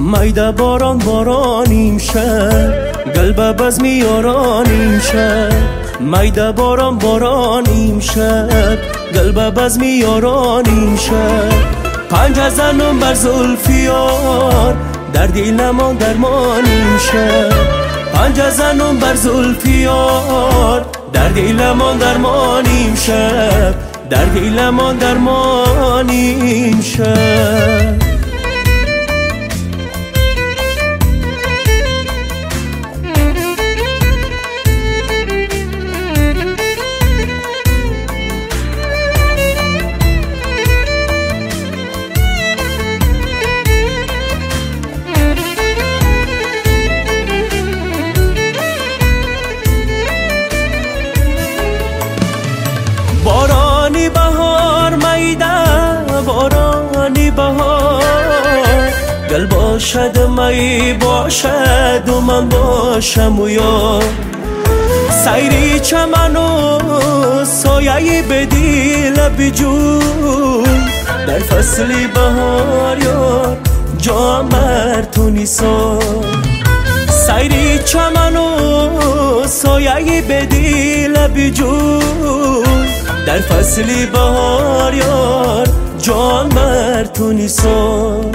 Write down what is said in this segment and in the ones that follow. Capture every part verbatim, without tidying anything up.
میده باران بارانیم شد قلب بزمی یارانیم شد میده باران بارانیم شد قلب بزمی یارانیم شد پنج زنم بر زلفیار در دلمان درمانیم شد پنج زنم بر زلفیار در دلمان درمانیم شد در دلمان درمانیم شد بارانی بهار میده بارانی بهار گل باشد می باشد و من باشم و یار سیری چمن و سایه بدی لب جون در فصل بهار یار جام بر تو نیسان سیری چمن و سایه بدی لب جون در فصل بهار یار جان بر تو نیسان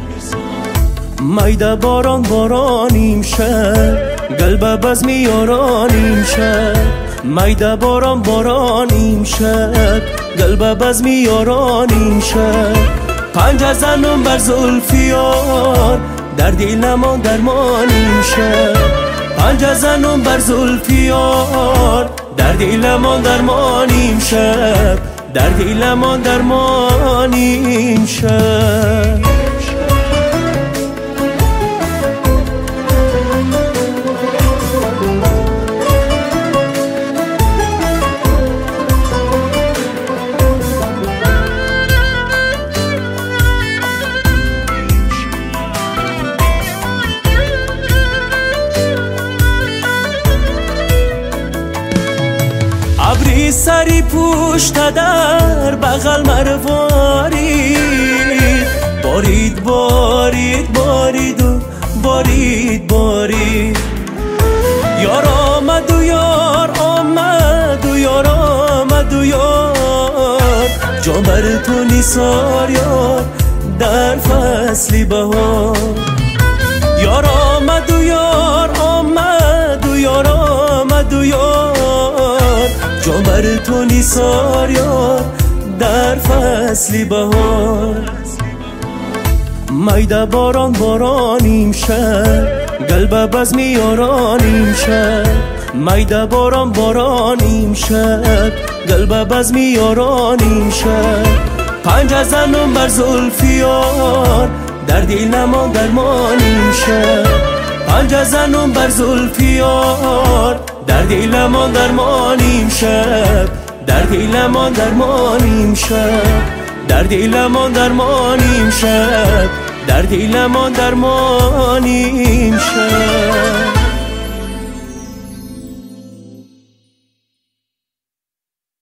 میده باران بارانیم شد قلب بزمی یارانیم شد میده باران بارانیم شد قلب بزمی یارانیم شد پنج زنم بر زلفیار در دلمان درمانیم شد پنج زنم بر زلفیار در دلمان درمانیم شد در دلمان درمانیم شد ابری سری پشت در بغل مروارید بارید بارید بارید و بارید بارید یار آمد و یار آمد و یار آمد و یار جان بر تو نیسار یار در فصل بهار یار آمد و یار آمد و یار آمد و یار جان بر تو نیسار یار در فصل بهار میده باران بارانیم شد قلب بزمی یارانیم شد میده باران بارانیم شد قلب بزمی یارانیم شد پنج زنم بر زلفیار در دلمان درمانیم شد پنج زنم بر زلفیار در دلمان درمانیم شد در دلمان درمانیم شد در دلمان درمانیم شد در دلمان درمانیم شد